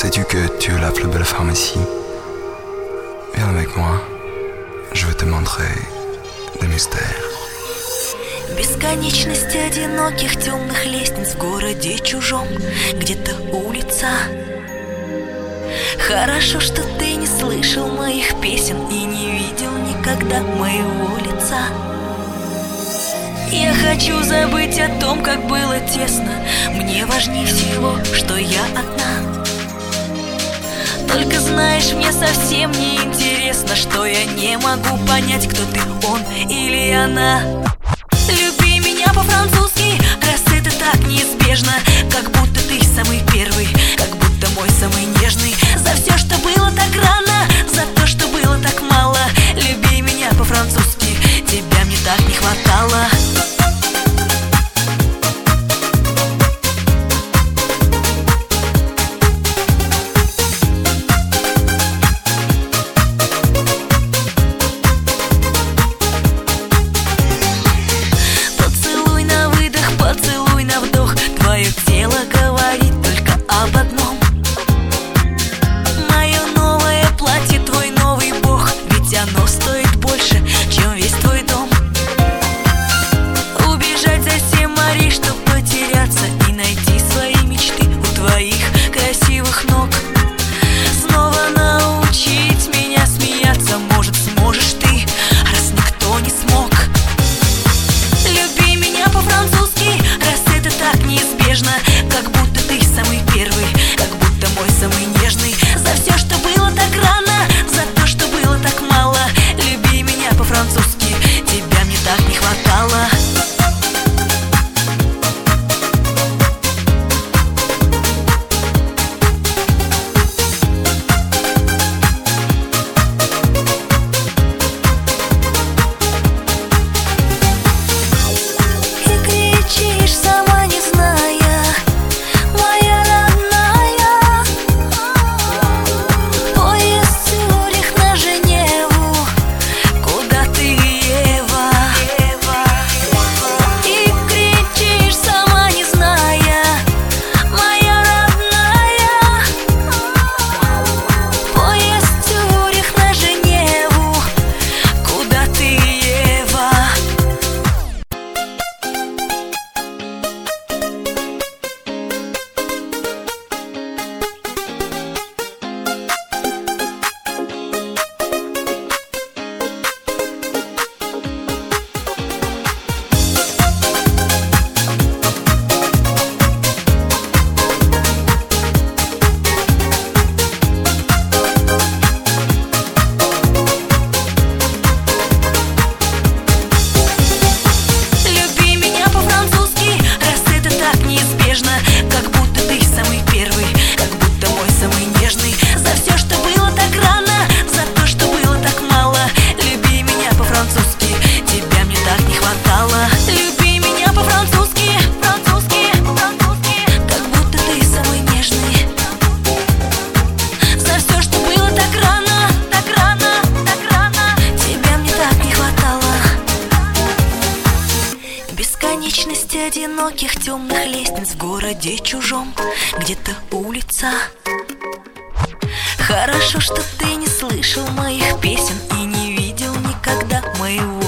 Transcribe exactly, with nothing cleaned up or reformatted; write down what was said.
Sais-tu que tu es la plus belle femme ici? Viens avec moi, je vais te montrer des mystères. Бесконечность одиноких темных лестниц в городе чужом, где-то улица. Хорошо, что ты не слышал моих песен и не видел никогда моего лица. Я хочу забыть о том, как было тесно. Мне важнее всего, что я одна. Только знаешь, мне совсем не интересно, что я не могу понять, кто ты, он или она. Люби меня по-французски, раз это так неизбежно. Как будто ты самый первый, как будто мой самый нежный. За все, что было так рано, за то, что было так мало. Люби меня по-французски, тебя мне так не хватало. Твое тело говорит только об одном. Мое новое платье, твой новый бог, ведь оно стоит больше, чем весь твой дом. Убежать за семь морей, чтоб потеряться и найти свои мечты у твоих красивых ног. Снова научить меня смеяться, может, сможешь ты, раз никто не смог. Люби меня по-французски, раз это так неизбежно. Как будто ты самый первый, как будто мой самый нежный. За все, что было так рано, за то, что было так мало. Люби меня по-французски, тебя мне так не хватало. Как будто ты самый первый, как будто мой самый нежный. За все, что было так рано, за то, что было так мало. Люби меня по-французски, тебя мне так не хватало. Люби меня по-французски, французски, французски. Как будто ты самый нежный. За все, что было так рано, так рано, так рано. Тебя мне так не хватало. Бесконечность одиноких темных лестниц в городе чужом, где-то улица. Хорошо, что ты не слышал моих песен и не видел никогда моего